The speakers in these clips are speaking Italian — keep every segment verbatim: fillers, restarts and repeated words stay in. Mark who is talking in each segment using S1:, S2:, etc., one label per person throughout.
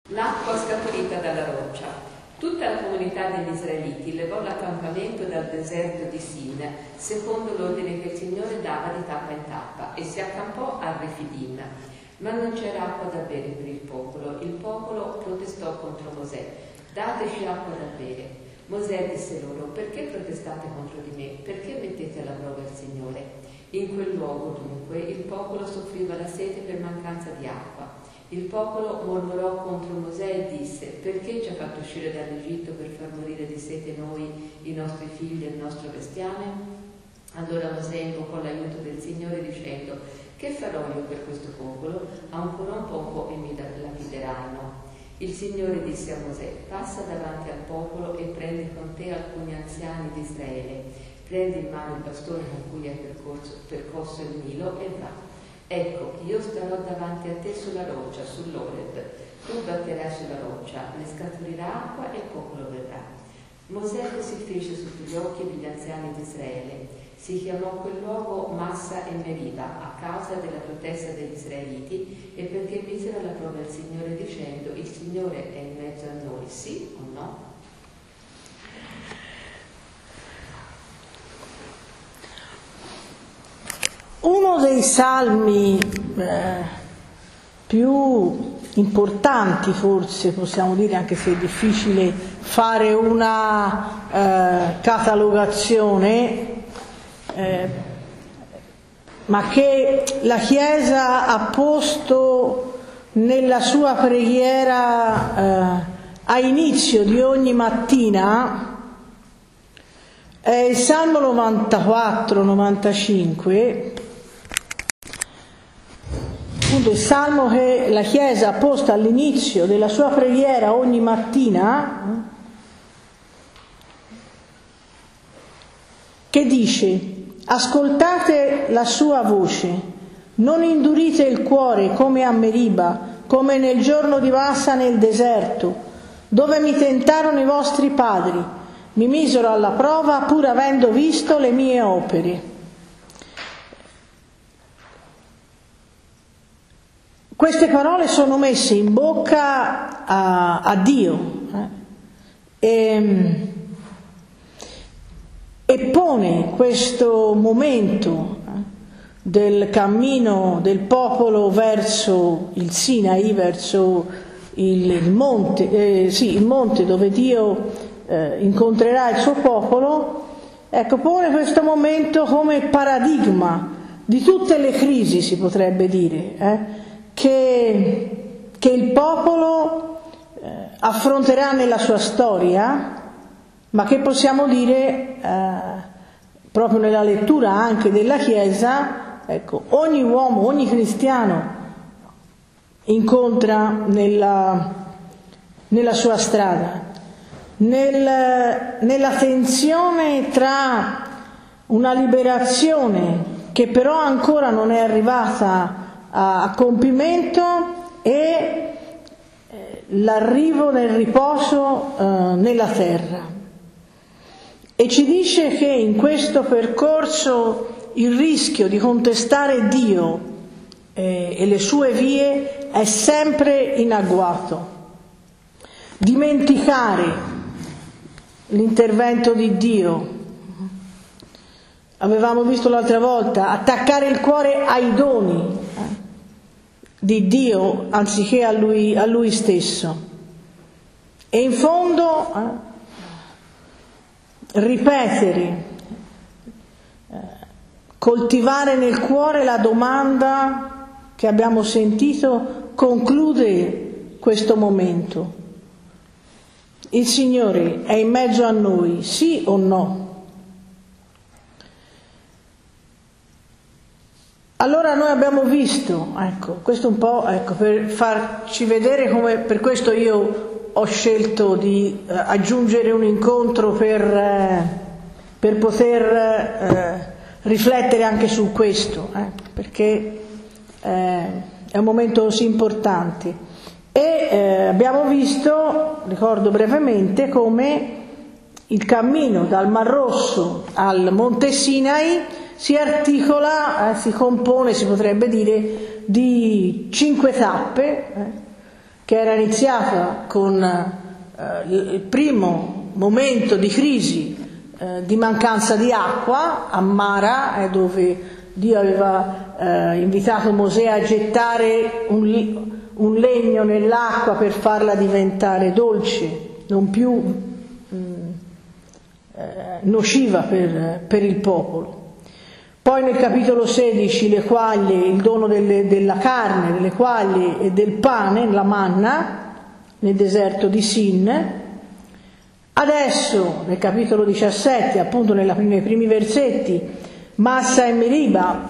S1: L'acqua scaturita dalla roccia. Tutta la comunità degli israeliti levò l'accampamento dal deserto di Sin, secondo l'ordine che il Signore dava di tappa in tappa, e si accampò a Refidim. Ma non c'era acqua da bere per il popolo. Il popolo protestò contro Mosè: dateci acqua da bere. Mosè disse loro: perché protestate contro di me? Perché mettete alla prova il Signore? In quel luogo, dunque, il popolo soffriva la sete per mancanza di acqua. Il popolo mormorò contro Mosè e disse: perché ci ha fatto uscire dall'Egitto per far morire di sete noi, i nostri figli e il nostro bestiame? Allora Mosè invocò l'aiuto del Signore dicendo: che farò io per questo popolo? Ancora un poco e mi lapideranno. Il Signore disse a Mosè: passa davanti al popolo e prendi con te alcuni anziani di Israele. Prendi in mano il bastone con cui hai percorso, percorso il Nilo e va. Ecco, io starò davanti a te sulla roccia, sull'Oreb. Tu batterai sulla roccia, ne scaturirà acqua e il popolo verrà. Mosè si fece sotto gli occhi degli anziani di Israele. Si chiamò quel luogo Massa e Meriba a causa della protesta degli israeliti e perché misero alla prova il Signore dicendo: il Signore è in mezzo a noi, sì o no?
S2: Uno dei salmi eh, più importanti, forse possiamo dire, anche se è difficile fare una eh, catalogazione, eh, ma che la Chiesa ha posto nella sua preghiera eh, a inizio di ogni mattina, è il Salmo novantaquattro novantacinque, appunto il Salmo che la Chiesa ha posto all'inizio della sua preghiera ogni mattina, che dice: ascoltate la sua voce, non indurite il cuore come a Meriba, come nel giorno di Massa nel deserto, dove mi tentarono i vostri padri, mi misero alla prova pur avendo visto le mie opere. Queste parole sono messe in bocca a, a Dio eh, e, e pone questo momento eh, del cammino del popolo verso il Sinai, verso il, il monte, eh, sì, il monte dove Dio eh, incontrerà il suo popolo. Ecco, pone questo momento come paradigma di tutte le crisi, si potrebbe dire, eh, Che, che il popolo eh, affronterà nella sua storia, ma che possiamo dire, eh, proprio nella lettura anche della Chiesa, ecco, ogni uomo, ogni cristiano incontra nella, nella sua strada, nel, nella tensione tra una liberazione che però ancora non è arrivata a compimento e l'arrivo nel riposo eh, nella terra. E ci dice che in questo percorso il rischio di contestare Dio eh, e le sue vie è sempre in agguato. Dimenticare l'intervento di Dio. Avevamo visto l'altra volta, attaccare il cuore ai doni di Dio anziché a lui, a lui stesso. E in fondo eh, ripetere, eh, coltivare nel cuore la domanda che abbiamo sentito conclude questo momento: il Signore è in mezzo a noi, sì o no? Allora noi abbiamo visto, ecco, questo un po', ecco, per farci vedere come, per questo io ho scelto di eh, aggiungere un incontro per, eh, per poter eh, riflettere anche su questo, eh, perché eh, è un momento così importante. E eh, abbiamo visto, ricordo brevemente, come il cammino dal Mar Rosso al Monte Sinai si articola, eh, si compone, si potrebbe dire, di cinque tappe, eh, che era iniziata con eh, il primo momento di crisi eh, di mancanza di acqua a Mara, eh, dove Dio aveva eh, invitato Mosè a gettare un, un legno nell'acqua per farla diventare dolce, non più mh, eh, nociva per, per il popolo. Poi nel capitolo sedici le quaglie, il dono delle, della carne, delle quaglie e del pane, la manna, nel deserto di Sin. Adesso nel capitolo diciassette, appunto nella, nei primi versetti, Massa e Meriba,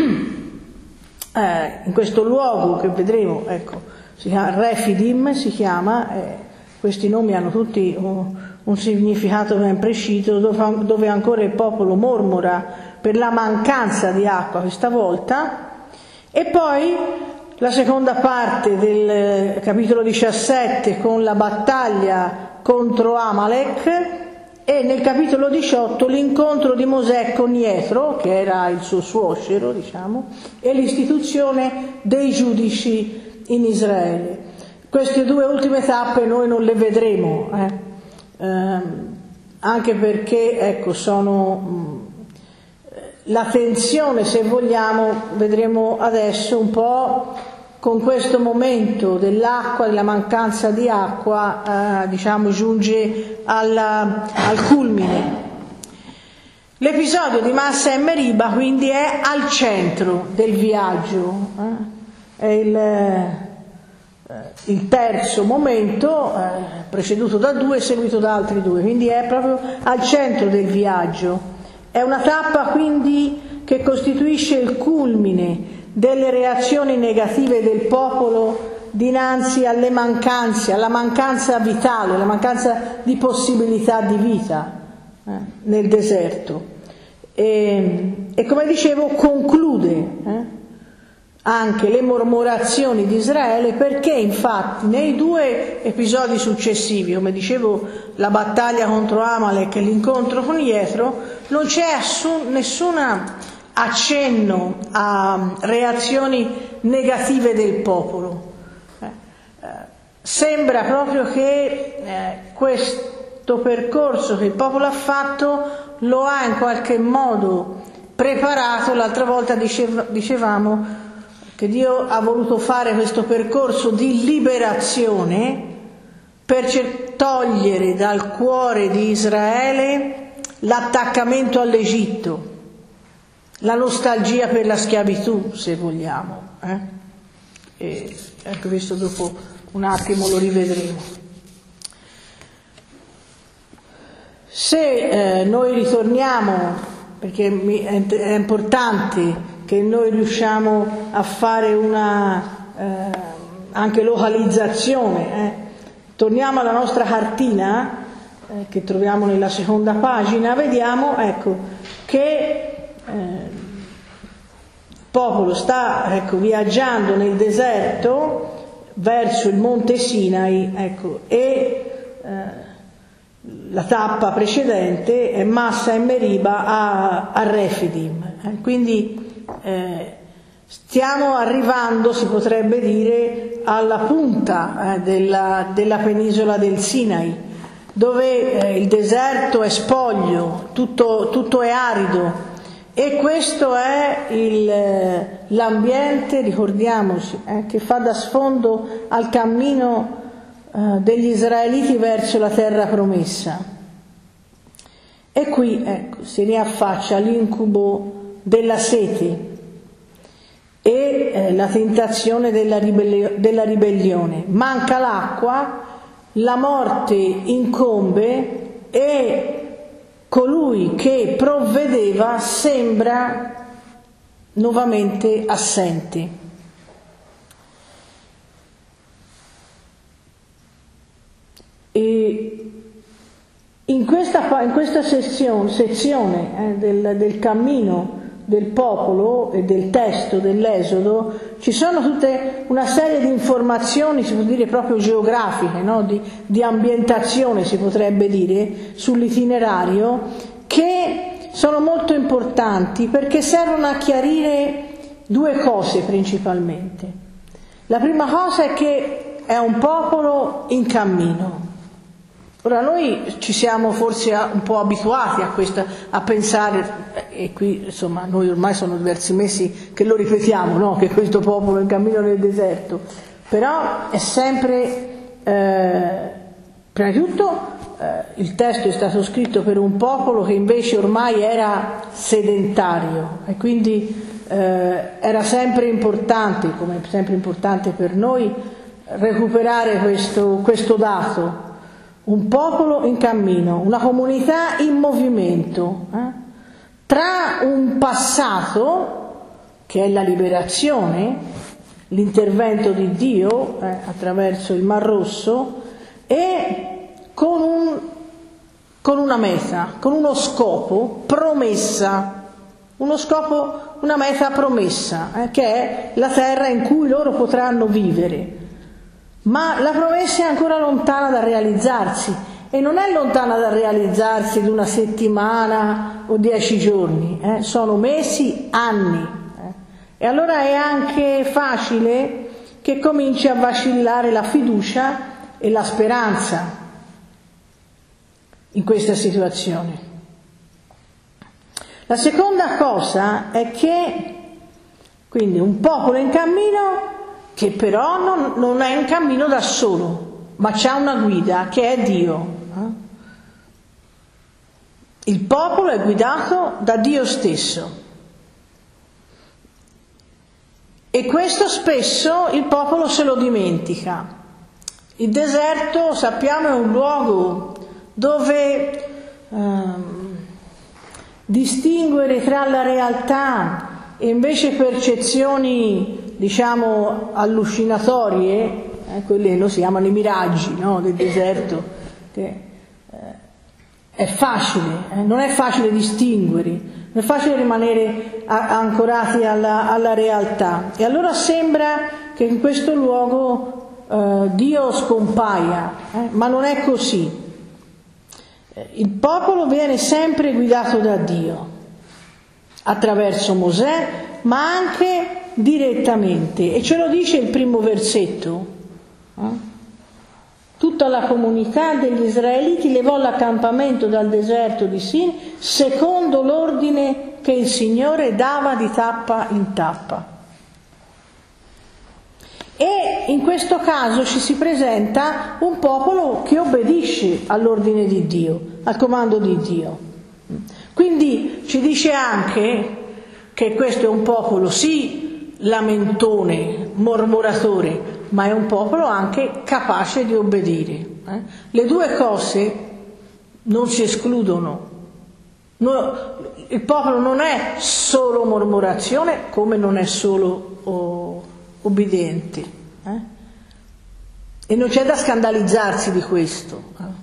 S2: eh, in questo luogo che vedremo, ecco, si chiama Refidim, si chiama, eh, questi nomi hanno tutti un, un significato ben preciso, dove, dove ancora il popolo mormora per la mancanza di acqua questa volta. E poi la seconda parte del capitolo diciassette con la battaglia contro Amalek, e nel capitolo diciotto l'incontro di Mosè con Ietro, che era il suo suocero, diciamo, e l'istituzione dei giudici in Israele. Queste due ultime tappe noi non le vedremo, eh? Eh, anche perché, ecco, sono mh, la tensione, se vogliamo, vedremo adesso un po' con questo momento dell'acqua, della mancanza di acqua, eh, diciamo, giunge alla, al culmine. L'episodio di Massa e Meriba quindi è al centro del viaggio, eh? È il, eh, il terzo momento, eh, preceduto da due e seguito da altri due, quindi è proprio al centro del viaggio. È una tappa quindi che costituisce il culmine delle reazioni negative del popolo dinanzi alle mancanze, alla mancanza vitale, alla mancanza di possibilità di vita eh, nel deserto. E, e come dicevo conclude eh, anche le mormorazioni di Israele, perché infatti nei due episodi successivi, come dicevo, la battaglia contro Amalek e l'incontro con Ietro, non c'è assun, nessuna accenno a reazioni negative del popolo. Eh, eh, sembra proprio che eh, questo percorso che il popolo ha fatto lo ha in qualche modo preparato. L'altra volta diceva, dicevamo che Dio ha voluto fare questo percorso di liberazione per togliere dal cuore di Israele l'attaccamento all'Egitto, la nostalgia per la schiavitù, se vogliamo, eh? E ecco, questo dopo un attimo lo rivedremo. Se eh, noi ritorniamo, perché mi, è, è importante che noi riusciamo a fare una eh, anche localizzazione, eh? Torniamo alla nostra cartina eh, che troviamo nella seconda pagina, vediamo, ecco, che Eh, il popolo sta, ecco, viaggiando nel deserto verso il monte Sinai, ecco, e eh, la tappa precedente è Massa e Meriba a, a Refidim, eh, quindi eh, stiamo arrivando, si potrebbe dire, alla punta eh, della, della penisola del Sinai, dove eh, il deserto è spoglio, tutto, tutto è arido. E questo è il, l'ambiente, ricordiamoci, eh, che fa da sfondo al cammino eh, degli israeliti verso la terra promessa. E qui, ecco, si riaffaccia l'incubo della sete e eh, la tentazione della, ribelli- della ribellione. Manca l'acqua, la morte incombe e colui che provvedeva sembra nuovamente assente. E in questa, in questa sezione, sezione eh, del, del cammino del popolo e del testo dell'Esodo ci sono tutte una serie di informazioni, si può dire proprio geografiche, no? di, di ambientazione si potrebbe dire, sull'itinerario, che sono molto importanti perché servono a chiarire due cose principalmente. La prima cosa è che è un popolo in cammino. Ora noi ci siamo forse un po' abituati a questa, a pensare, e qui insomma noi ormai sono diversi mesi che lo ripetiamo, no? Che questo popolo è in cammino nel deserto, però è sempre, eh, prima di tutto eh, il testo è stato scritto per un popolo che invece ormai era sedentario e quindi eh, era sempre importante, come è sempre importante per noi, recuperare questo, questo dato. Un popolo in cammino, una comunità in movimento, eh? Tra un passato, che è la liberazione, l'intervento di Dio eh, attraverso il Mar Rosso, e con, un, con una meta, con uno scopo, promessa, uno scopo, una meta promessa, eh, che è la terra in cui loro potranno vivere. Ma la promessa è ancora lontana da realizzarsi, e non è lontana da realizzarsi di una settimana o dieci giorni, eh? Sono mesi, anni. Eh? E allora è anche facile che cominci a vacillare la fiducia e la speranza in questa situazione. La seconda cosa è che, quindi, un popolo in cammino che però non, non è in cammino da solo, ma c'ha una guida che è Dio. Il popolo è guidato da Dio stesso, e questo spesso il popolo se lo dimentica. Il deserto, sappiamo, è un luogo dove ehm, distinguere tra la realtà e invece percezioni, diciamo, allucinatorie, eh, quelle lo si chiamano i miraggi, no, del deserto, che eh, è facile, eh, non è facile distinguere, non è facile rimanere a- ancorati alla, alla realtà, e allora sembra che in questo luogo eh, Dio scompaia, eh, ma non è così. Eh, il popolo viene sempre guidato da Dio, attraverso Mosè, ma anche direttamente, e ce lo dice il primo versetto. Eh? Tutta la comunità degli israeliti levò l'accampamento dal deserto di Sin secondo l'ordine che il Signore dava di tappa in tappa. E in questo caso ci si presenta un popolo che obbedisce all'ordine di Dio, al comando di Dio. Quindi ci dice anche che questo è un popolo sì lamentone, mormoratore, ma è un popolo anche capace di obbedire. Eh? Le due cose non si escludono. No, il popolo non è solo mormorazione, come non è solo oh, obbediente. Eh? E non c'è da scandalizzarsi di questo. Eh?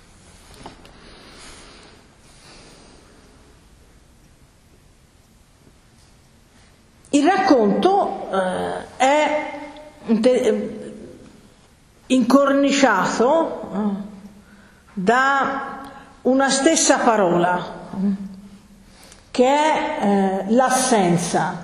S2: Il racconto eh, è incorniciato eh, da una stessa parola, che è eh, l'assenza.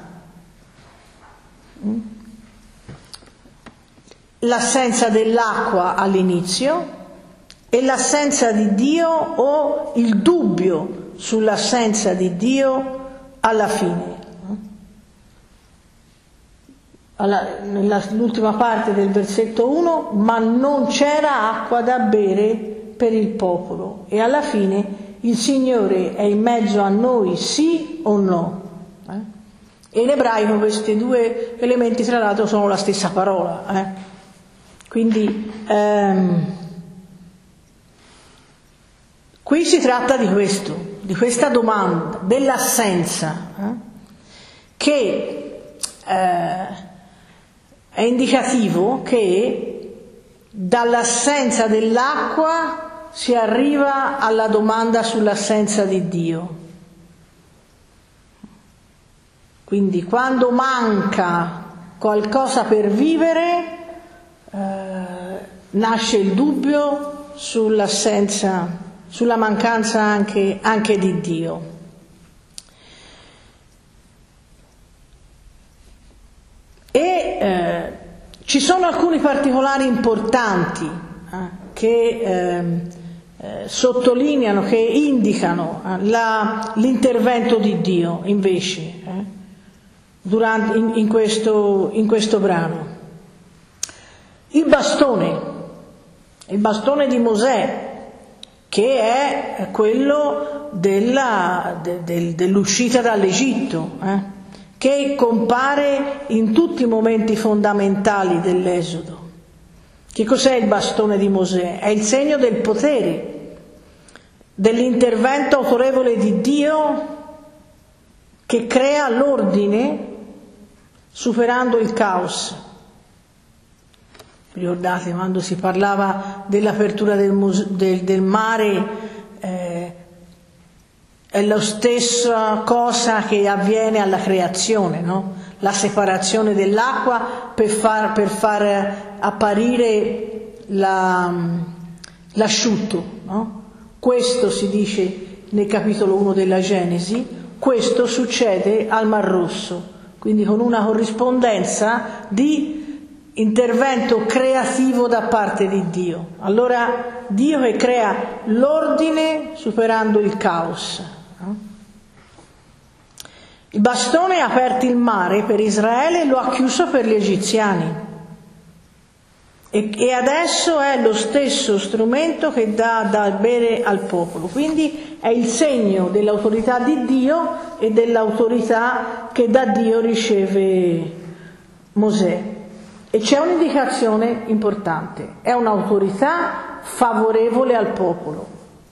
S2: L'assenza dell'acqua all'inizio e l'assenza di Dio, o il dubbio sull'assenza di Dio alla fine. Nell'ultima parte del versetto uno, ma non c'era acqua da bere per il popolo, e alla fine il Signore è in mezzo a noi, sì o no? Eh? E in ebraico questi due elementi tra l'altro sono la stessa parola, eh? Quindi ehm, qui si tratta di questo, di questa domanda, dell'assenza, eh? che eh, è indicativo che dall'assenza dell'acqua si arriva alla domanda sull'assenza di Dio. Quindi quando manca qualcosa per vivere, eh, nasce il dubbio sull'assenza, sulla mancanza anche, anche di Dio. E eh, Ci sono alcuni particolari importanti eh, che eh, eh, sottolineano, che indicano eh, la, l'intervento di Dio invece eh, durante, in, in, questo, in questo brano. Il bastone, il bastone di Mosè, che è quello della, de, de, dell'uscita dall'Egitto, eh, che compare in tutti i momenti fondamentali dell'Esodo. Che cos'è il bastone di Mosè? È il segno del potere, dell'intervento autorevole di Dio che crea l'ordine superando il caos. Ricordate quando si parlava dell'apertura del, muse- del, del mare, eh, è la stessa cosa che avviene alla creazione, no? La separazione dell'acqua per far, per far apparire la, l'asciutto, no? Questo si dice nel capitolo uno della Genesi, questo succede al Mar Rosso, quindi con una corrispondenza di intervento creativo da parte di Dio. Allora Dio che crea l'ordine superando il caos. Il bastone ha aperto il mare per Israele e lo ha chiuso per gli egiziani. E, e adesso è lo stesso strumento che dà da bere al popolo. Quindi è il segno dell'autorità di Dio e dell'autorità che da Dio riceve Mosè. E c'è un'indicazione importante, è un'autorità favorevole al popolo,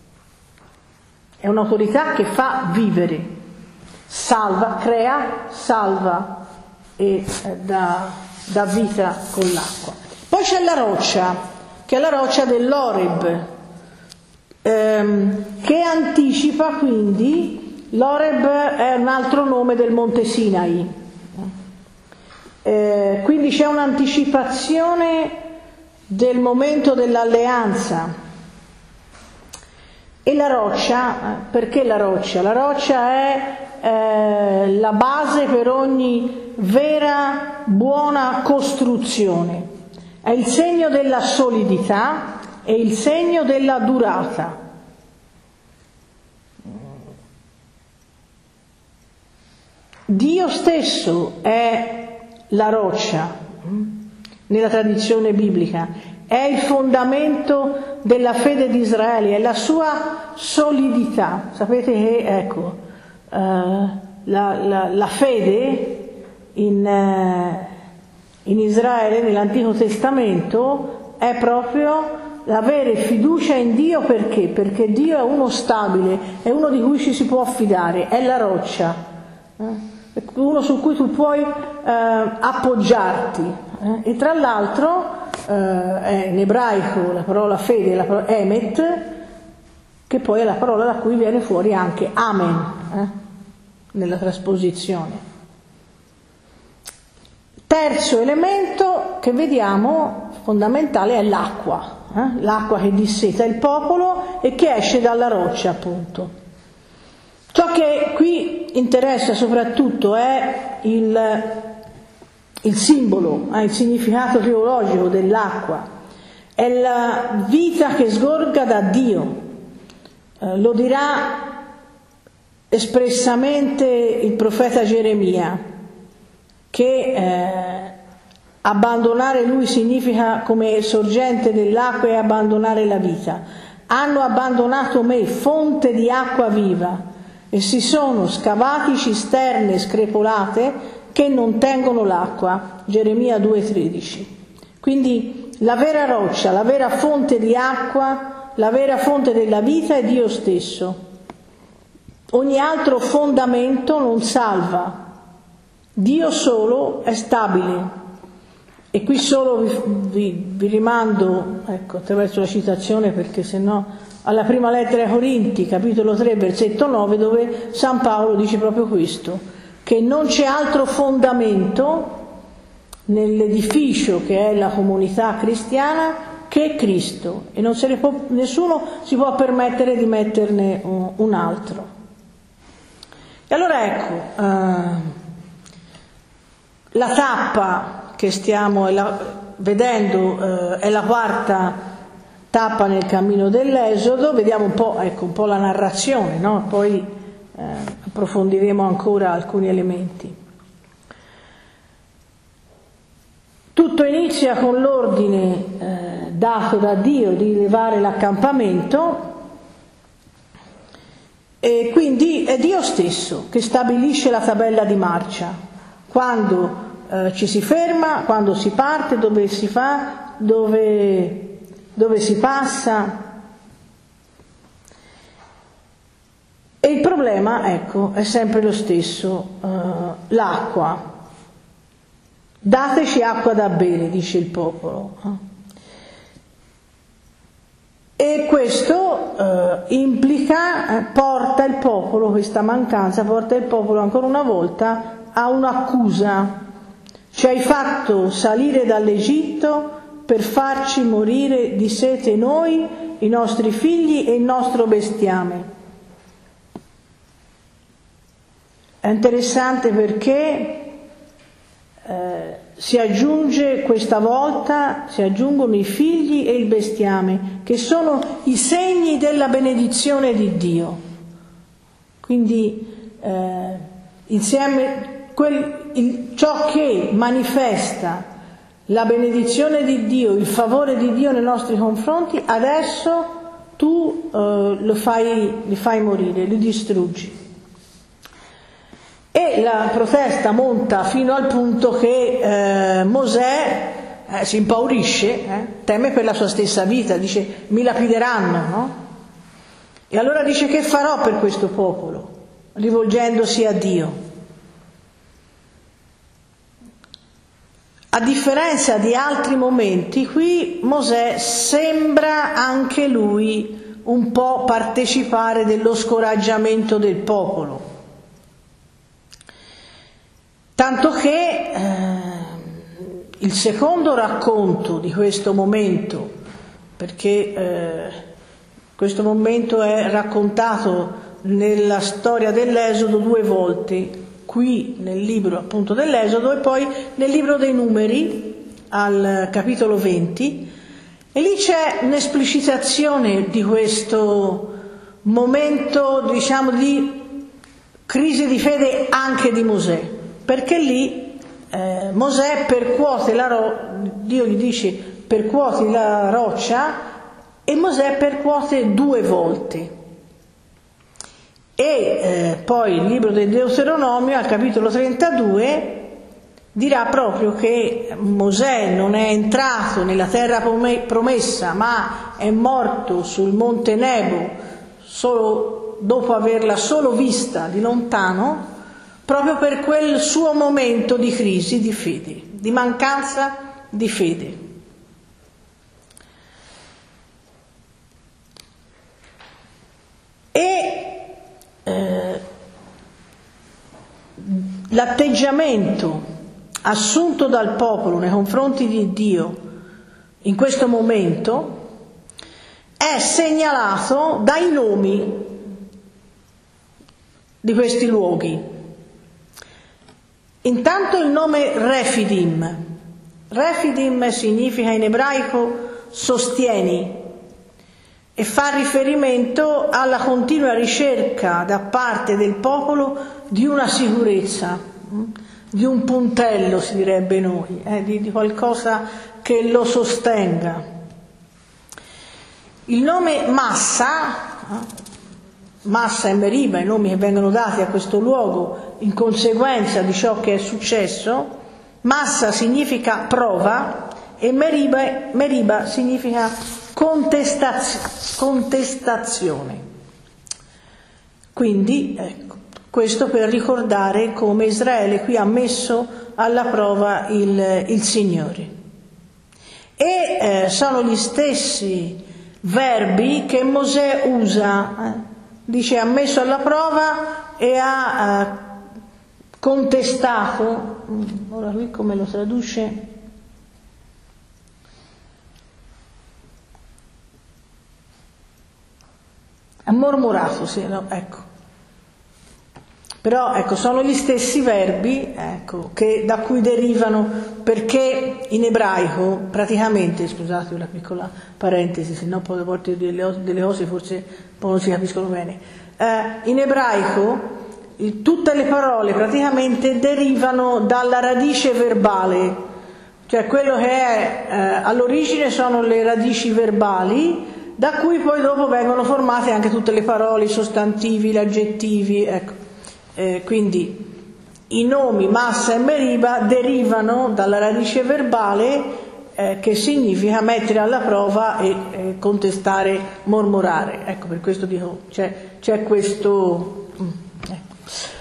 S2: è un'autorità che fa vivere, salva, crea, salva e eh, dà, dà vita con l'acqua. Poi c'è la roccia, che è la roccia dell'Oreb, ehm, che anticipa quindi, l'Oreb è un altro nome del Monte Sinai. Eh, quindi c'è un'anticipazione del momento dell'alleanza. E la roccia, perché la roccia? La roccia è eh, la base per ogni vera, buona costruzione. È il segno della solidità e il segno della durata. Dio stesso è la roccia, nella tradizione biblica, è il fondamento della fede di Israele, è la sua solidità. Sapete che, ecco, eh, la, la, la fede in, eh, in Israele, nell'Antico Testamento, è proprio l'avere fiducia in Dio. Perché? Perché Dio è uno stabile, è uno di cui ci si può affidare, è la roccia. Eh? Uno su cui tu puoi eh, appoggiarti eh? E tra l'altro eh, è in ebraico la parola fede, la parola emet, che poi è la parola da cui viene fuori anche amen eh? Nella trasposizione. Terzo elemento che vediamo fondamentale è l'acqua, eh? L'acqua che disseta il popolo e che esce dalla roccia, appunto. Ciò che qui interessa soprattutto è il, il simbolo, eh, il significato teologico dell'acqua, è la vita che sgorga da Dio. Eh, lo dirà espressamente il profeta Geremia, che eh, abbandonare lui significa, come sorgente dell'acqua, e abbandonare la vita. Hanno abbandonato me, fonte di acqua viva, e si sono scavati cisterne screpolate che non tengono l'acqua. Geremia due tredici. Quindi la vera roccia, la vera fonte di acqua, la vera fonte della vita è Dio stesso. Ogni altro fondamento non salva. Dio solo è stabile. E qui solo vi, vi, vi rimando, ecco, attraverso la citazione, perché sennò, alla prima lettera ai Corinti, capitolo tre, versetto nove, dove San Paolo dice proprio questo, che non c'è altro fondamento nell'edificio che è la comunità cristiana che Cristo, e non se ne può, nessuno si può permettere di metterne un, un altro. E allora ecco, eh, la tappa che stiamo, la, vedendo, eh, è la quarta tappa nel cammino dell'Esodo, vediamo un po', ecco, un po' la narrazione, no? Poi eh, approfondiremo ancora alcuni elementi. Tutto inizia con l'ordine eh, dato da Dio di rilevare l'accampamento, e quindi è Dio stesso che stabilisce la tabella di marcia, quando eh, ci si ferma, quando si parte, dove si fa, dove, dove si passa. E il problema, ecco, è sempre lo stesso, eh, l'acqua. Dateci acqua da bere, dice il popolo. E questo eh, implica, eh, porta il popolo, questa mancanza, porta il popolo ancora una volta a un'accusa. Ci hai fatto salire dall'Egitto per farci morire di sete noi, i nostri figli e il nostro bestiame. È interessante perché Eh, si aggiunge questa volta, si aggiungono i figli e il bestiame, che sono i segni della benedizione di Dio. Quindi eh, insieme quel, il, ciò che manifesta la benedizione di Dio, il favore di Dio nei nostri confronti, adesso tu eh, lo fai, li fai morire, li distruggi. E la protesta monta fino al punto che eh, Mosè eh, si impaurisce, eh, teme per la sua stessa vita, dice mi lapideranno, no? E allora dice che farò per questo popolo, rivolgendosi a Dio. A differenza di altri momenti, qui Mosè sembra anche lui un po' partecipare dello scoraggiamento del popolo. Tanto che eh, il secondo racconto di questo momento, perché eh, questo momento è raccontato nella storia dell'Esodo due volte, qui nel libro appunto dell'Esodo e poi nel libro dei Numeri al capitolo venti, e lì c'è un'esplicitazione di questo momento, diciamo, di crisi di fede anche di Mosè. Perché lì eh, Mosè percuote la roccia, Dio gli dice percuoti la roccia, e Mosè percuote due volte. E eh, poi il libro del Deuteronomio al capitolo trentadue dirà proprio che Mosè non è entrato nella terra promessa, ma è morto sul monte Nebo solo dopo averla solo vista di lontano, proprio per quel suo momento di crisi di fede, di mancanza di fede. E eh, l'atteggiamento assunto dal popolo nei confronti di Dio in questo momento è segnalato dai nomi di questi luoghi. Intanto il nome Refidim. Refidim significa in ebraico sostieni e fa riferimento alla continua ricerca da parte del popolo di una sicurezza, di un puntello si direbbe noi, eh, di, di qualcosa che lo sostenga. Il nome Massa, Massa e Meriba, i nomi che vengono dati a questo luogo in conseguenza di ciò che è successo. Massa significa prova e Meriba, Meriba significa contestaz- contestazione. Quindi ecco, questo per ricordare come Israele qui ha messo alla prova il, il Signore. E eh, sono gli stessi verbi che Mosè usa, eh. Dice ha messo alla prova e ha eh, contestato, ora qui come lo traduce? Ha mormorato, sì, no, ecco. Però ecco, sono gli stessi verbi, ecco, che, da cui derivano, perché in ebraico praticamente, scusate una piccola parentesi, se no poi a volte delle, delle cose forse poi non si capiscono bene, eh, in ebraico il, tutte le parole praticamente derivano dalla radice verbale, cioè quello che è eh, all'origine sono le radici verbali, da cui poi dopo vengono formate anche tutte le parole, i sostantivi, gli aggettivi, ecco. Eh, quindi i nomi Massa e Meriba derivano dalla radice verbale eh, che significa mettere alla prova e eh, contestare, mormorare. Ecco, per questo dico, c'è, c'è questo... Mm, ecco.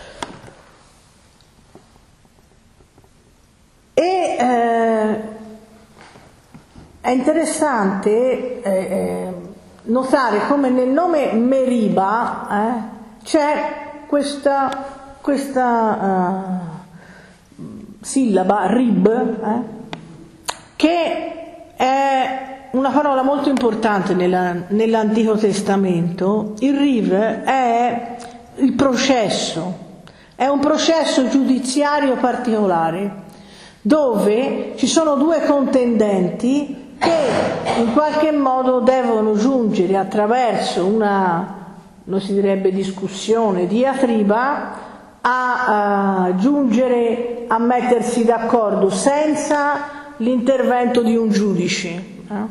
S2: E eh, è interessante eh, notare come nel nome Meriba eh, c'è questa, questa uh, sillaba, rib, eh, che è una parola molto importante nella, nell'Antico Testamento. Il rib è il processo, è un processo giudiziario particolare, dove ci sono due contendenti che in qualche modo devono giungere attraverso una, non si direbbe discussione, diatriba, a, a giungere a mettersi d'accordo senza l'intervento di un giudice. Eh?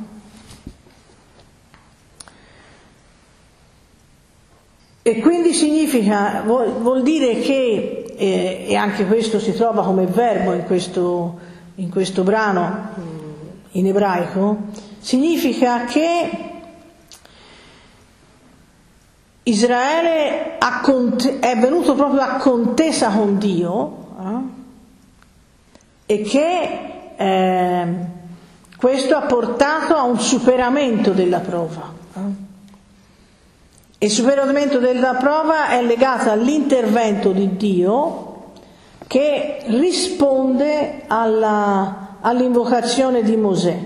S2: E quindi significa, vuol, vuol dire che, eh, e anche questo si trova come verbo in questo, in questo brano in ebraico, significa che Israele è venuto proprio a contesa con Dio eh? E che eh, questo ha portato a un superamento della prova. Eh? E il superamento della prova è legato all'intervento di Dio che risponde alla, all'invocazione di Mosè.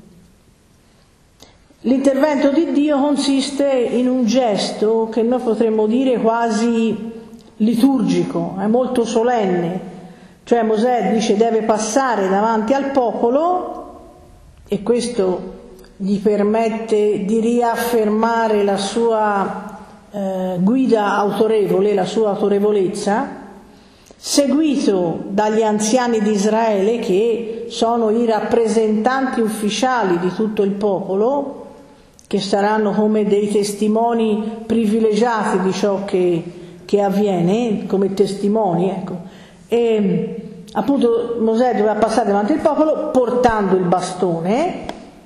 S2: L'intervento di Dio consiste in un gesto che noi potremmo dire quasi liturgico, è molto solenne, cioè Mosè dice deve passare davanti al popolo e questo gli permette di riaffermare la sua eh, guida autorevole, la sua autorevolezza, seguito dagli anziani di Israele che sono i rappresentanti ufficiali di tutto il popolo, che saranno come dei testimoni privilegiati di ciò che, che avviene, come testimoni, ecco. E appunto Mosè doveva passare davanti al popolo portando il bastone,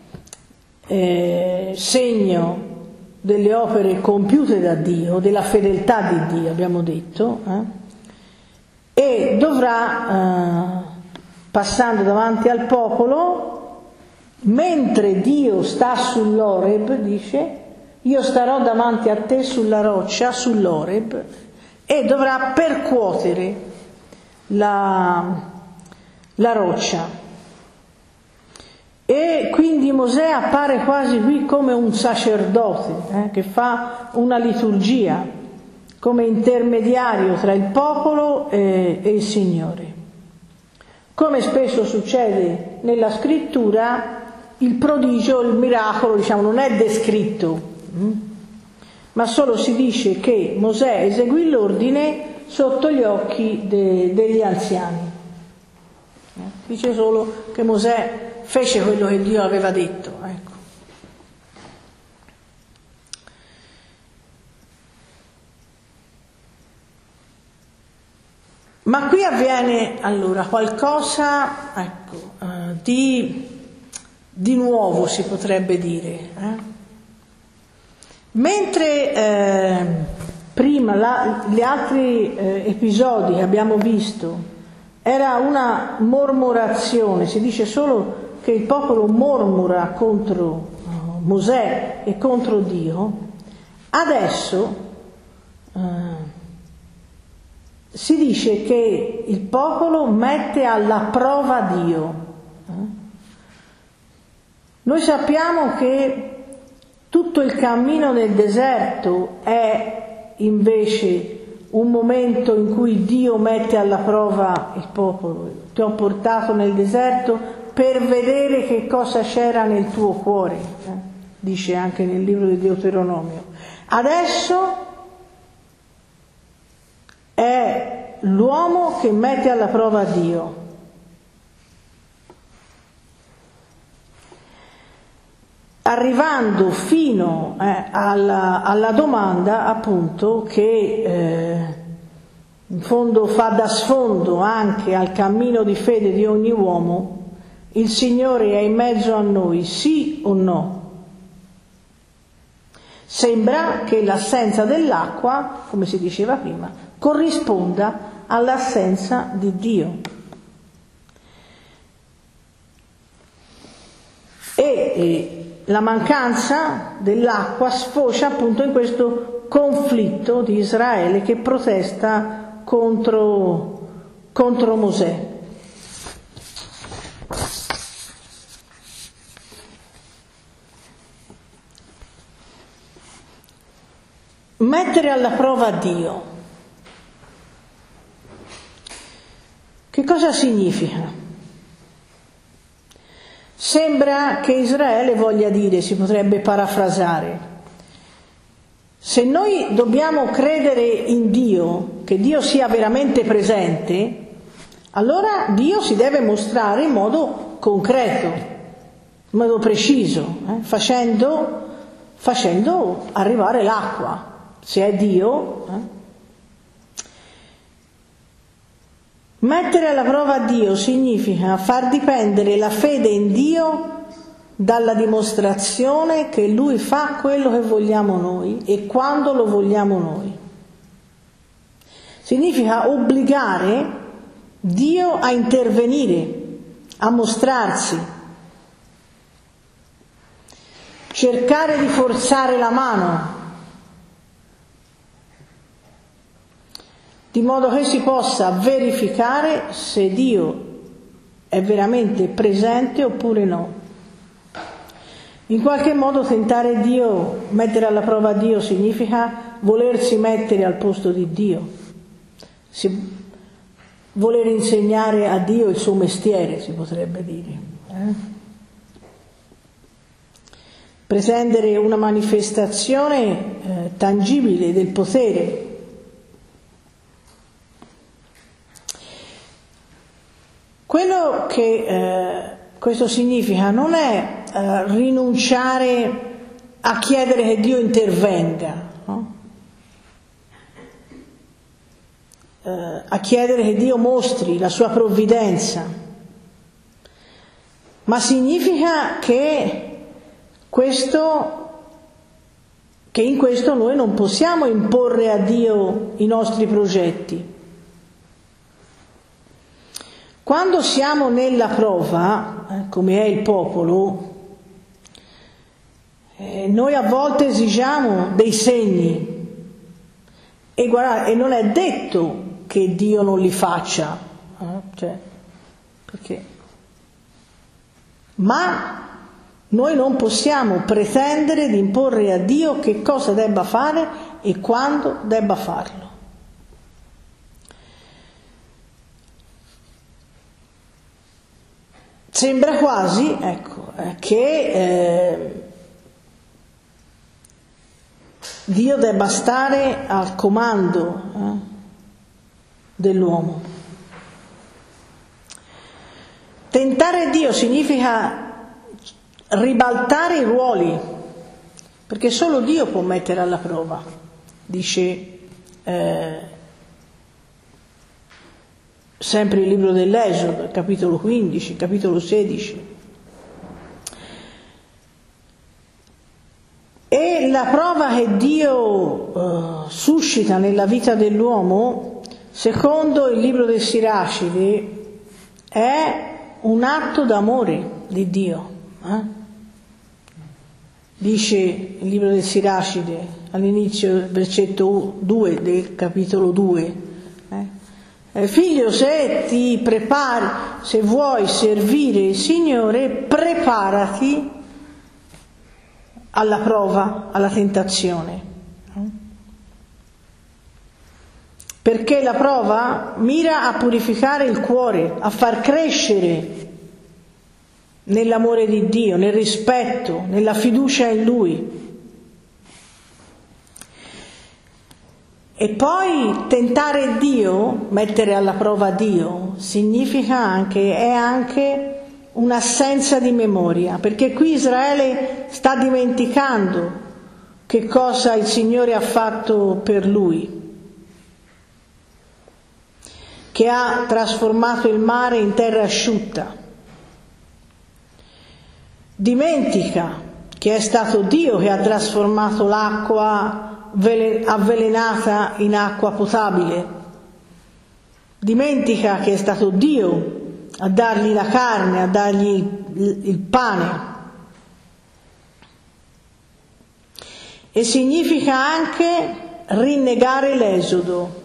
S2: eh, segno delle opere compiute da Dio, della fedeltà di Dio, abbiamo detto, eh, e dovrà, eh, passando davanti al popolo, mentre Dio sta sull'Oreb, dice, io starò davanti a te sulla roccia, sull'Oreb, e dovrà percuotere la, la roccia. E quindi Mosè appare quasi qui come un sacerdote eh, che fa una liturgia, come intermediario tra il popolo e, e il Signore. Come spesso succede nella scrittura, il prodigio, il miracolo, diciamo, non è descritto, ma solo si dice che Mosè eseguì l'ordine sotto gli occhi de, degli anziani. Dice solo che Mosè fece quello che Dio aveva detto. Ecco. Ma qui avviene allora qualcosa, ecco, uh, di... di nuovo si potrebbe dire, eh? Mentre eh, prima la, gli altri eh, episodi che abbiamo visto era una mormorazione, si dice solo che il popolo mormora contro uh, Mosè e contro Dio, adesso uh, si dice che il popolo mette alla prova Dio. Eh? Noi sappiamo che tutto il cammino nel deserto è invece un momento in cui Dio mette alla prova il popolo. Ti ho portato nel deserto per vedere che cosa c'era nel tuo cuore, eh? Dice anche nel libro di Deuteronomio. Adesso è l'uomo che mette alla prova Dio. Arrivando fino eh, alla, alla domanda, appunto, che eh, in fondo fa da sfondo anche al cammino di fede di ogni uomo: il Signore è in mezzo a noi, sì o no? Sembra che l'assenza dell'acqua, come si diceva prima, corrisponda all'assenza di Dio. E, e la mancanza dell'acqua sfocia appunto in questo conflitto di Israele che protesta contro, contro Mosè. Mettere alla prova Dio. Che cosa significa? Sembra che Israele voglia dire, si potrebbe parafrasare: se noi dobbiamo credere in Dio, che Dio sia veramente presente, allora Dio si deve mostrare in modo concreto, in modo preciso, eh, facendo, facendo arrivare l'acqua. Se è Dio, eh. Mettere alla prova Dio significa far dipendere la fede in Dio dalla dimostrazione che Lui fa quello che vogliamo noi e quando lo vogliamo noi. Significa obbligare Dio a intervenire, a mostrarsi, cercare di forzare la mano, di modo che si possa verificare se Dio è veramente presente oppure no. In qualche modo tentare Dio, mettere alla prova Dio, significa volersi mettere al posto di Dio, si, voler insegnare a Dio il suo mestiere, si potrebbe dire. Eh? Pretendere una manifestazione eh, tangibile del potere. Quello che eh, questo significa non è eh, rinunciare a chiedere che Dio intervenga, no? eh, a chiedere che Dio mostri la sua provvidenza, ma significa che questo, che in questo noi non possiamo imporre a Dio i nostri progetti. Quando siamo nella prova, eh, come è il popolo, eh, noi a volte esigiamo dei segni e, guarda, e non è detto che Dio non li faccia, eh, cioè, perché? Ma noi non possiamo pretendere di imporre a Dio che cosa debba fare e quando debba farlo. Sembra quasi, ecco, che eh, Dio debba stare al comando eh, dell'uomo. Tentare Dio significa ribaltare i ruoli, perché solo Dio può mettere alla prova, dice eh, sempre il libro dell'Esodo, capitolo quindici, capitolo sedici. E la prova che Dio eh, suscita nella vita dell'uomo, secondo il libro del Siracide, è un atto d'amore di Dio. Eh? Dice il libro del Siracide, all'inizio, versetto due del capitolo due, eh? Figlio, se ti prepari, se vuoi servire il Signore, preparati alla prova, alla tentazione. perché la prova mira a purificare il cuore, a far crescere nell'amore di Dio, nel rispetto, nella fiducia in Lui. E poi tentare Dio, mettere alla prova Dio, significa anche, è anche un'assenza di memoria, perché qui Israele sta dimenticando che cosa il Signore ha fatto per lui, che ha trasformato il mare in terra asciutta. Dimentica che è stato Dio che ha trasformato l'acqua avvelenata in acqua potabile. Dimentica che è stato Dio a dargli la carne, a dargli il pane. E significa anche rinnegare l'Esodo,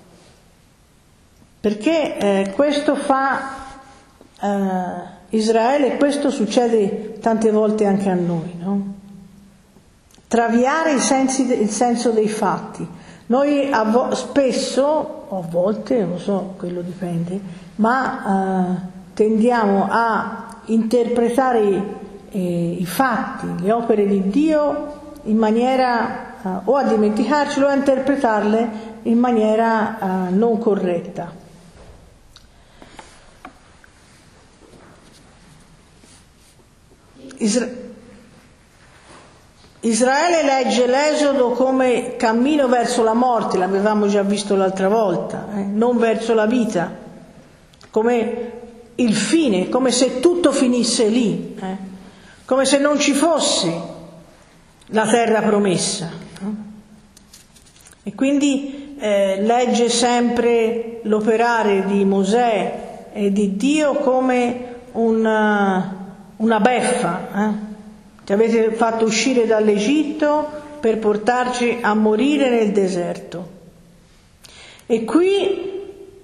S2: perché eh, questo fa eh, Israele, e questo succede tante volte anche a noi, no? Traviare i sensi, il senso dei fatti. Noi a vo- spesso, o a volte, non so, quello dipende, ma eh, tendiamo a interpretare eh, i fatti, le opere di Dio in maniera, eh, o a dimenticarcelo o a interpretarle in maniera eh, non corretta. Isra- Israele legge l'Esodo come cammino verso la morte, l'avevamo già visto l'altra volta, eh? non verso la vita, come il fine, come se tutto finisse lì, eh? come se non ci fosse la terra promessa. Eh? E quindi eh, legge sempre l'operare di Mosè e di Dio come una, una beffa, eh? Ci avete fatto uscire dall'Egitto per portarci a morire nel deserto. E qui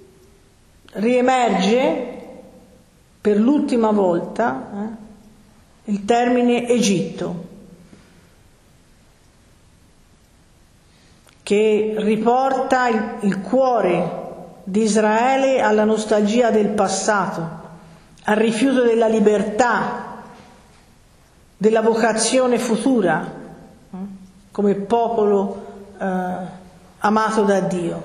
S2: riemerge per l'ultima volta eh, il termine Egitto, che riporta il, il cuore di Israele alla nostalgia del passato, al rifiuto della libertà, della vocazione futura, come popolo eh, amato da Dio.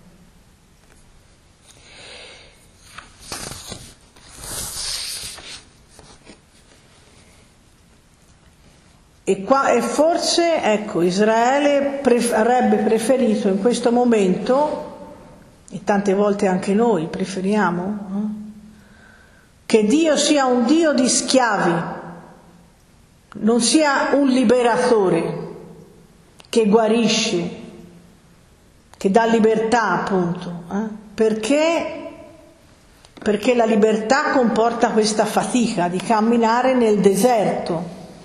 S2: E, qua, e forse, ecco, Israele pref- avrebbe preferito in questo momento, e tante volte anche noi preferiamo, eh, che Dio sia un Dio di schiavi, non sia un liberatore che guarisce, che dà libertà, appunto, eh? perché, perché la libertà comporta questa fatica di camminare nel deserto.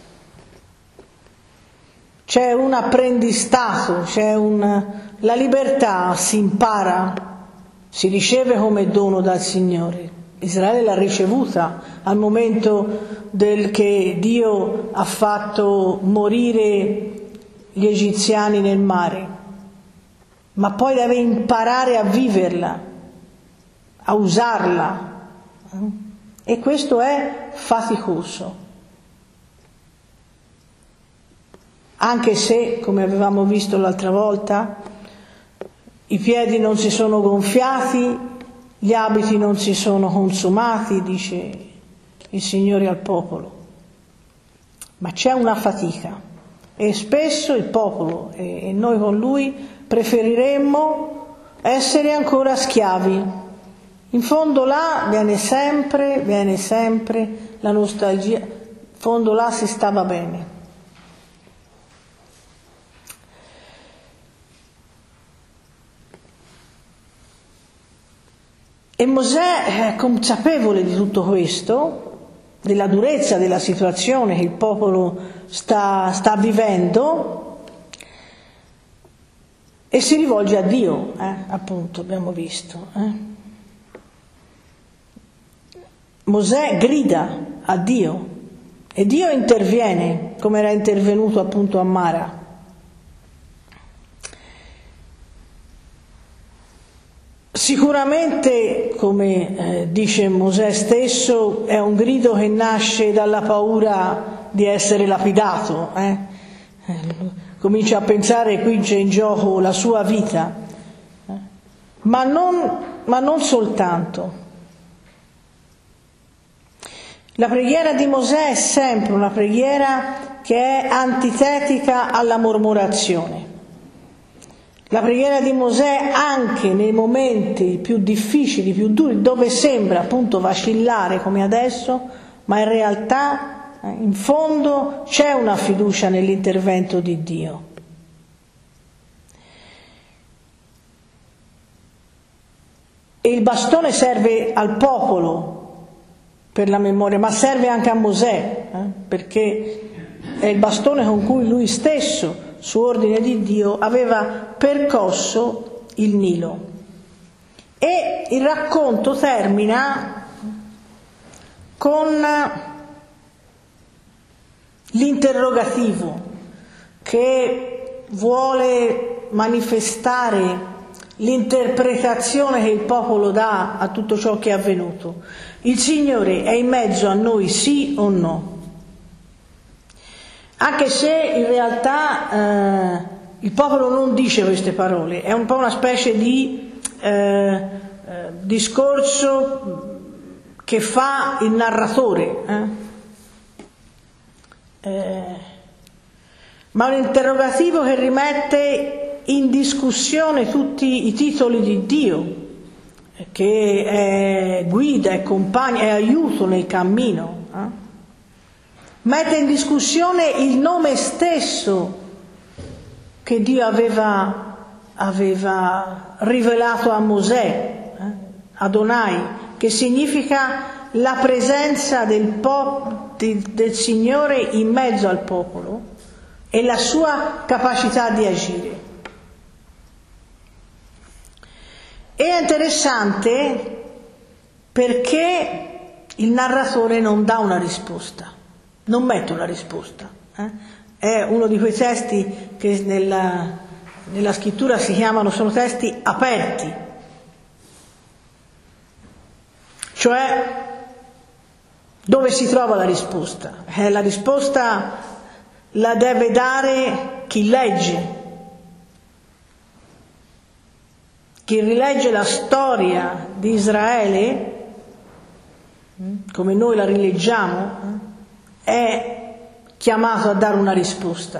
S2: C'è un apprendistato, c'è un... la libertà si impara, si riceve come dono dal Signore. Israele l'ha ricevuta al momento del che Dio ha fatto morire gli egiziani nel mare, ma poi deve imparare a viverla, a usarla, e questo è faticoso, anche se, come avevamo visto l'altra volta, i piedi non si sono gonfiati, gli abiti non si sono consumati, dice il Signore al popolo, ma c'è una fatica, e spesso il popolo e noi con lui preferiremmo essere ancora schiavi. In fondo là viene sempre, viene sempre la nostalgia, in fondo là si stava bene. E Mosè, consapevole di tutto questo, della durezza della situazione che il popolo sta, sta vivendo, e si rivolge a Dio, eh, appunto, abbiamo visto. Eh. Mosè grida a Dio e Dio interviene, come era intervenuto appunto a Mara. Sicuramente, come eh, dice Mosè stesso, è un grido che nasce dalla paura di essere lapidato. Eh? Eh, comincia a pensare che qui c'è in gioco la sua vita, eh? ma, non, ma non soltanto. La preghiera di Mosè è sempre una preghiera che è antitetica alla mormorazione. La preghiera di Mosè, anche nei momenti più difficili, più duri, dove sembra appunto vacillare come adesso, ma in realtà eh, in fondo c'è una fiducia nell'intervento di Dio. E il bastone serve al popolo per la memoria, ma serve anche a Mosè, eh, perché è il bastone con cui lui stesso, su ordine di Dio, aveva percorso il Nilo. E il racconto termina con l'interrogativo che vuole manifestare l'interpretazione che il popolo dà a tutto ciò che è avvenuto. Il Signore è in mezzo a noi, sì o no? Anche se in realtà eh, il popolo non dice queste parole, è un po' una specie di eh, eh, discorso che fa il narratore, eh? Eh, ma un interrogativo che rimette in discussione tutti i titoli di Dio, che è guida, è compagno, è aiuto nel cammino. Eh? Mette in discussione il nome stesso che Dio aveva, aveva rivelato a Mosè, eh? Adonai, che significa la presenza del, pop, di, del Signore in mezzo al popolo e la sua capacità di agire. È interessante perché il narratore non dà una risposta. Non mette una risposta. Eh? È uno di quei testi che nella, nella scrittura si chiamano, sono testi aperti. Cioè, dove si trova la risposta? Eh, la risposta la deve dare chi legge. Chi rilegge la storia di Israele, come noi la rileggiamo, è chiamato a dare una risposta.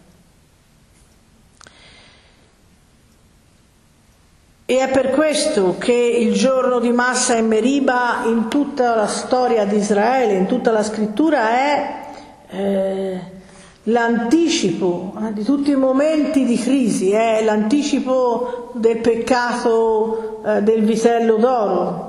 S2: E è per questo che il giorno di Massa e Meriba in tutta la storia di Israele, in tutta la scrittura, è eh, l'anticipo eh, di tutti i momenti di crisi, è l'anticipo del peccato eh, del vitello d'oro.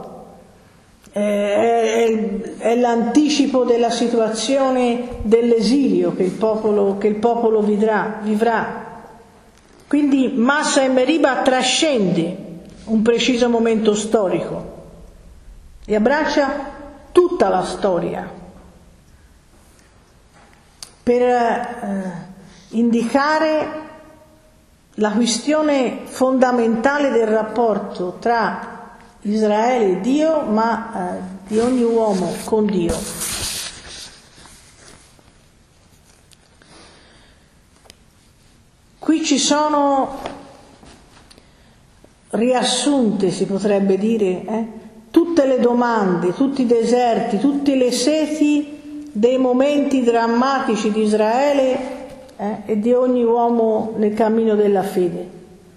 S2: È, è l'anticipo della situazione dell'esilio che il popolo, che il popolo vivrà, vivrà. Quindi Massa e Meriba trascende un preciso momento storico e abbraccia tutta la storia per eh, indicare la questione fondamentale del rapporto tra Israele e Dio, ma eh, di ogni uomo con Dio. Qui ci sono riassunte, si potrebbe dire, eh, tutte le domande, tutti i deserti, tutte le seti dei momenti drammatici di Israele eh, e di ogni uomo nel cammino della fede.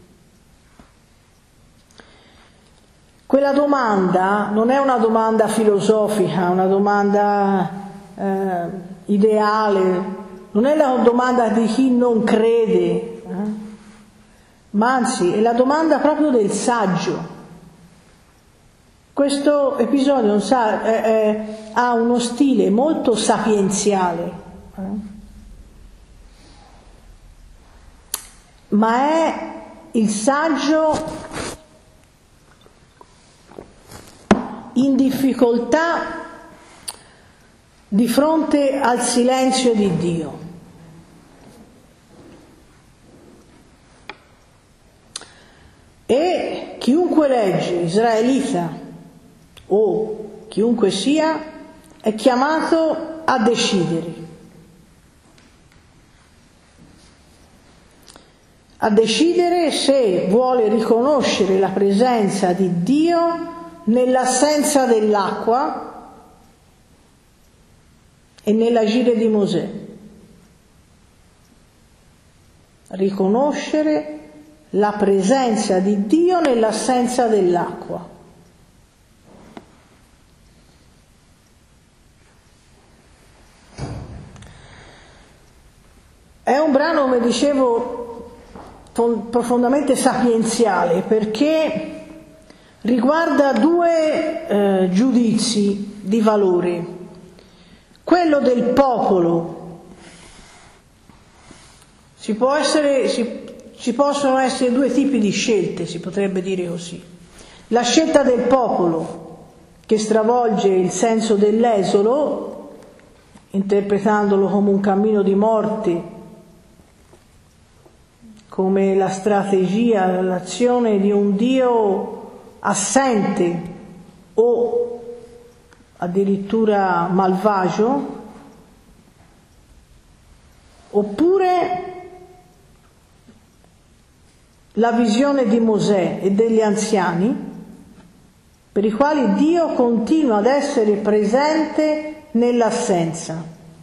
S2: Quella domanda non è una domanda filosofica, una domanda eh, ideale, non è la domanda di chi non crede, eh? ma anzi è la domanda proprio del saggio. Questo episodio un sa- è, è, ha uno stile molto sapienziale, eh? ma è il saggio in difficoltà di fronte al silenzio di Dio. E chiunque legge, israelita o chiunque sia, è chiamato a decidere. A decidere se vuole riconoscere la presenza di Dio nell'assenza dell'acqua e nell'agire di Mosè. Riconoscere la presenza di Dio nell'assenza dell'acqua. È un brano, come dicevo, profondamente sapienziale, perché riguarda due eh, giudizi di valore. Quello del popolo. Si può essere, si, ci possono essere due tipi di scelte, si potrebbe dire così. La scelta del popolo, che stravolge il senso dell'esolo, interpretandolo come un cammino di morte, come la strategia, l'azione di un Dio assente o addirittura malvagio, oppure la visione di Mosè e degli anziani, per i quali Dio continua ad essere presente nell'assenza.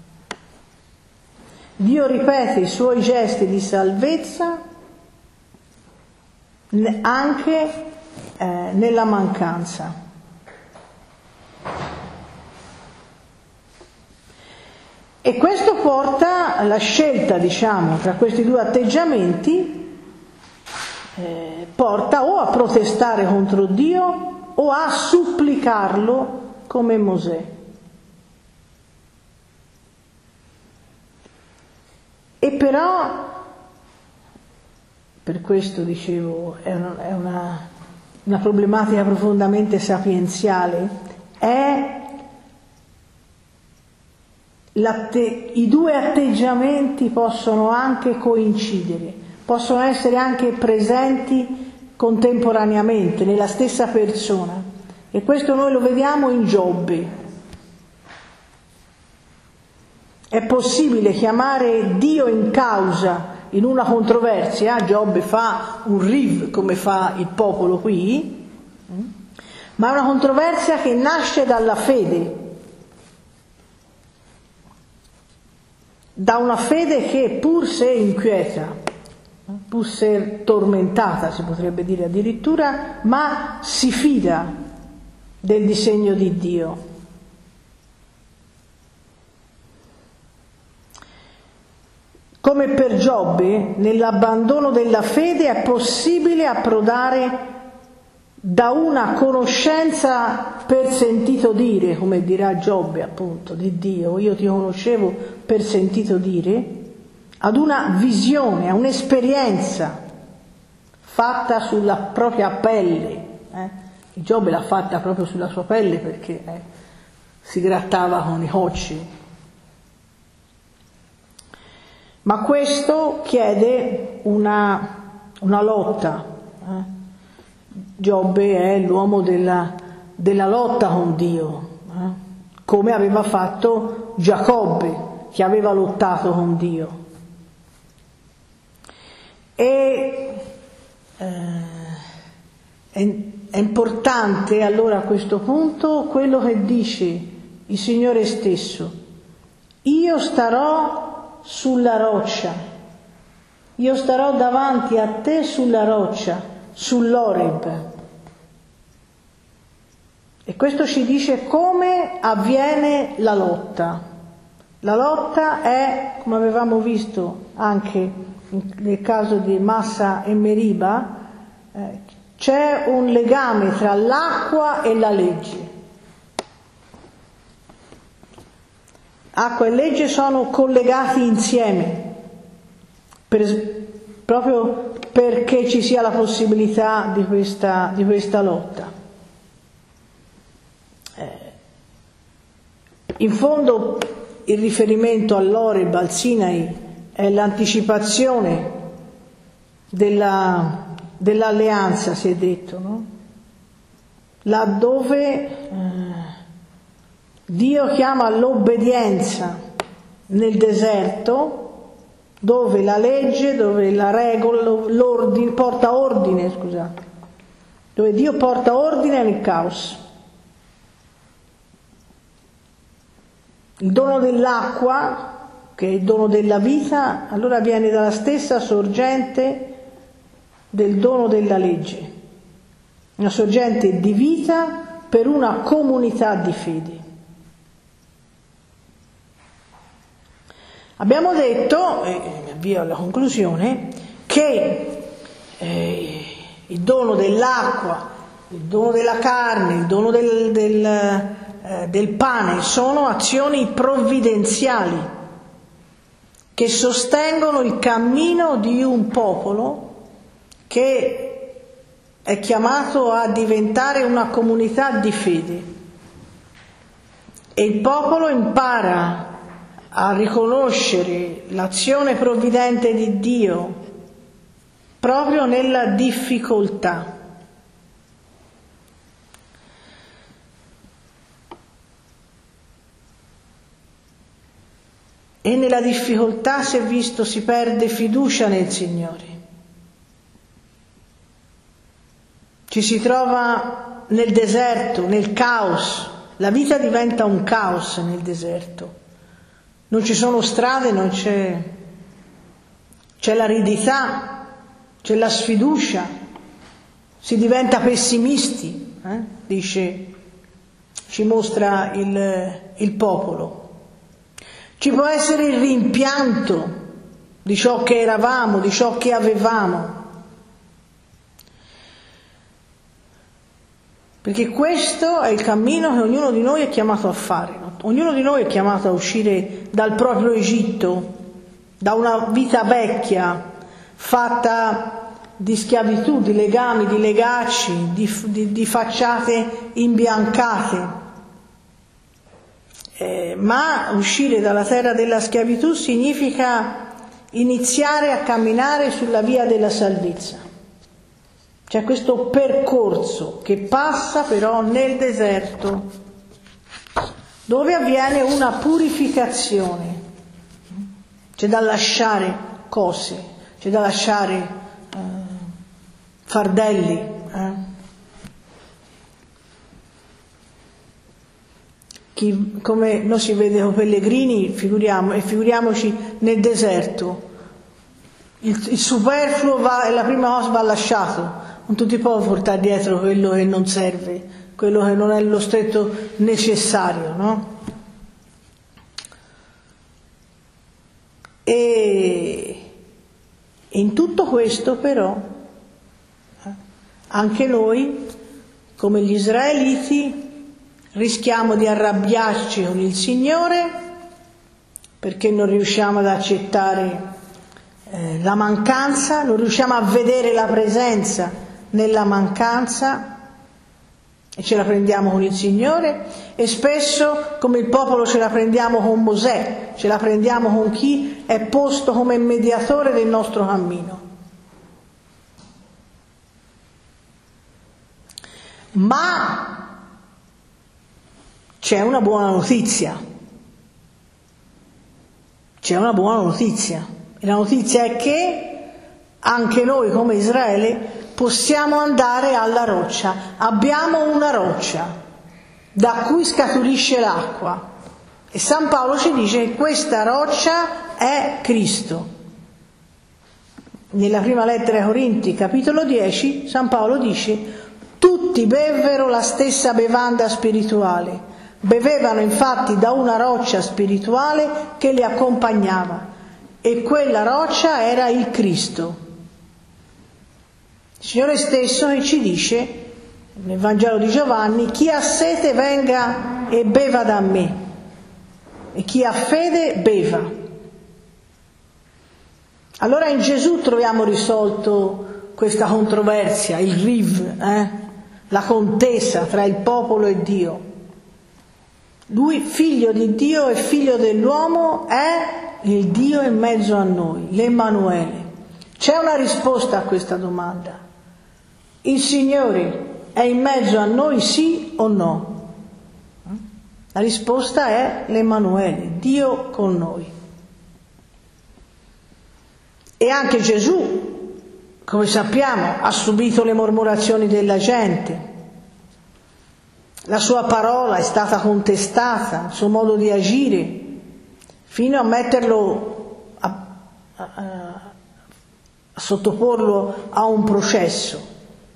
S2: Dio ripete i suoi gesti di salvezza anche eh, nella mancanza. E questo porta alla scelta, diciamo, tra questi due atteggiamenti, eh, porta o a protestare contro Dio o a supplicarlo come Mosè. E però, per questo dicevo, è una, è una, una problematica profondamente sapienziale, è i due atteggiamenti possono anche coincidere, possono essere anche presenti contemporaneamente nella stessa persona, e questo noi lo vediamo in Giobbe. È possibile chiamare Dio in causa in una controversia, Giobbe fa un riv come fa il popolo qui, ma è una controversia che nasce dalla fede, da una fede che, pur se inquieta, pur se tormentata, si potrebbe dire addirittura, ma si fida del disegno di Dio. Come per Giobbe, nell'abbandono della fede è possibile approdare da una conoscenza per sentito dire, come dirà Giobbe appunto, di Dio, io ti conoscevo per sentito dire, ad una visione, a un'esperienza fatta sulla propria pelle. Eh? Giobbe l'ha fatta proprio sulla sua pelle perché eh, si grattava con i cocci. Ma questo chiede una, una lotta. Eh? Giobbe è l'uomo della, della lotta con Dio, eh? come aveva fatto Giacobbe, che aveva lottato con Dio. E eh, è, è importante allora a questo punto quello che dice il Signore stesso: io starò sulla roccia, io starò davanti a te sulla roccia, sull'Oreb. E questo ci dice come avviene la lotta. La lotta è, come avevamo visto anche nel caso di Massa e Meriba, eh, c'è un legame tra l'acqua e la legge. Acqua e legge sono collegati insieme, per, proprio perché ci sia la possibilità di questa, di questa lotta. Eh, in fondo il riferimento all'Oreb, al Sinai, è l'anticipazione della, dell'alleanza, si è detto, no? Laddove eh, Dio chiama all'obbedienza nel deserto, dove la legge, dove la regola, l'ordine, porta ordine, scusate, dove Dio porta ordine nel caos. Il dono dell'acqua, che è il dono della vita, allora viene dalla stessa sorgente del dono della legge, una sorgente di vita per una comunità di fede. Abbiamo detto, e mi avvio alla conclusione, che eh, il dono dell'acqua, il dono della carne, il dono del, del, eh, del pane sono azioni provvidenziali che sostengono il cammino di un popolo che è chiamato a diventare una comunità di fede. E il popolo impara a riconoscere l'azione provvidente di Dio proprio nella difficoltà. E nella difficoltà, si è visto, si perde fiducia nel Signore. Ci si trova nel deserto, nel caos. La vita diventa un caos nel deserto. Non ci sono strade, non c'è, c'è l'aridità, c'è la sfiducia, si diventa pessimisti, eh? dice, ci mostra il, il popolo. Ci può essere il rimpianto di ciò che eravamo, di ciò che avevamo. Perché questo è il cammino che ognuno di noi è chiamato a fare. No? Ognuno di noi è chiamato a uscire dal proprio Egitto, da una vita vecchia, fatta di schiavitù, di legami, di legacci, di, di, di facciate imbiancate. Eh, ma uscire dalla terra della schiavitù significa iniziare a camminare sulla via della salvezza. C'è questo percorso che passa però nel deserto, dove avviene una purificazione. C'è da lasciare cose, c'è da lasciare eh, fardelli. Eh. Chi, come noi si vede con pellegrini, figuriamo, e figuriamoci nel deserto. Il, il superfluo va, è la prima cosa, va lasciato. Non tu ti puoi portare dietro quello che non serve, quello che non è lo stretto necessario, no? E in tutto questo però anche noi, come gli israeliti, rischiamo di arrabbiarci con il Signore perché non riusciamo ad accettare eh, la mancanza, non riusciamo a vedere la presenza nella mancanza e ce la prendiamo con il Signore, e spesso come il popolo ce la prendiamo con Mosè, ce la prendiamo con chi è posto come mediatore del nostro cammino. Ma c'è una buona notizia, c'è una buona notizia, e la notizia è che anche noi come Israele possiamo andare alla roccia, abbiamo una roccia da cui scaturisce l'acqua, e San Paolo ci dice che questa roccia è Cristo. Nella prima lettera ai Corinti, capitolo dieci, San Paolo dice: tutti bevvero la stessa bevanda spirituale, bevevano infatti da una roccia spirituale che li accompagnava, e quella roccia era il Cristo. Il Signore stesso che ci dice nel Vangelo di Giovanni: chi ha sete venga e beva da me, e chi ha fede beva. Allora in Gesù troviamo risolto questa controversia, il riv, eh? la contesa tra il popolo e Dio. Lui, figlio di Dio e figlio dell'uomo, è il Dio in mezzo a noi, l'Emmanuele. C'è una risposta a questa domanda. il Signore è in mezzo a noi, sì o no? La risposta è l'Emanuele, Dio con noi. E anche Gesù, come sappiamo, ha subito le mormorazioni della gente. La sua parola è stata contestata, il suo modo di agire, fino a metterlo, a, a, a sottoporlo a un processo.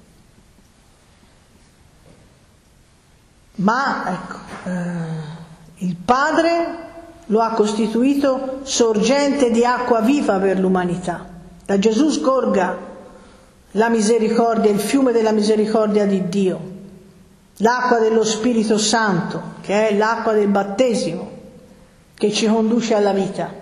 S2: Ma ecco, eh, il Padre lo ha costituito sorgente di acqua viva per l'umanità. Da Gesù scorga la misericordia, il fiume della misericordia di Dio, l'acqua dello Spirito Santo, che è l'acqua del battesimo, che ci conduce alla vita.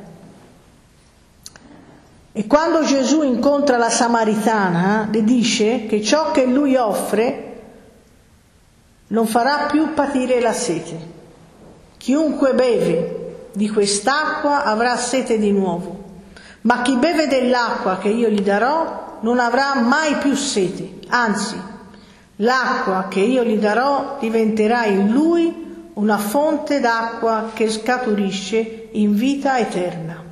S2: E quando Gesù incontra la Samaritana, le dice che ciò che lui offre non farà più patire la sete. Chiunque beve di quest'acqua avrà sete di nuovo, ma chi beve dell'acqua che io gli darò non avrà mai più sete, anzi, l'acqua che io gli darò diventerà in lui una fonte d'acqua che scaturisce in vita eterna.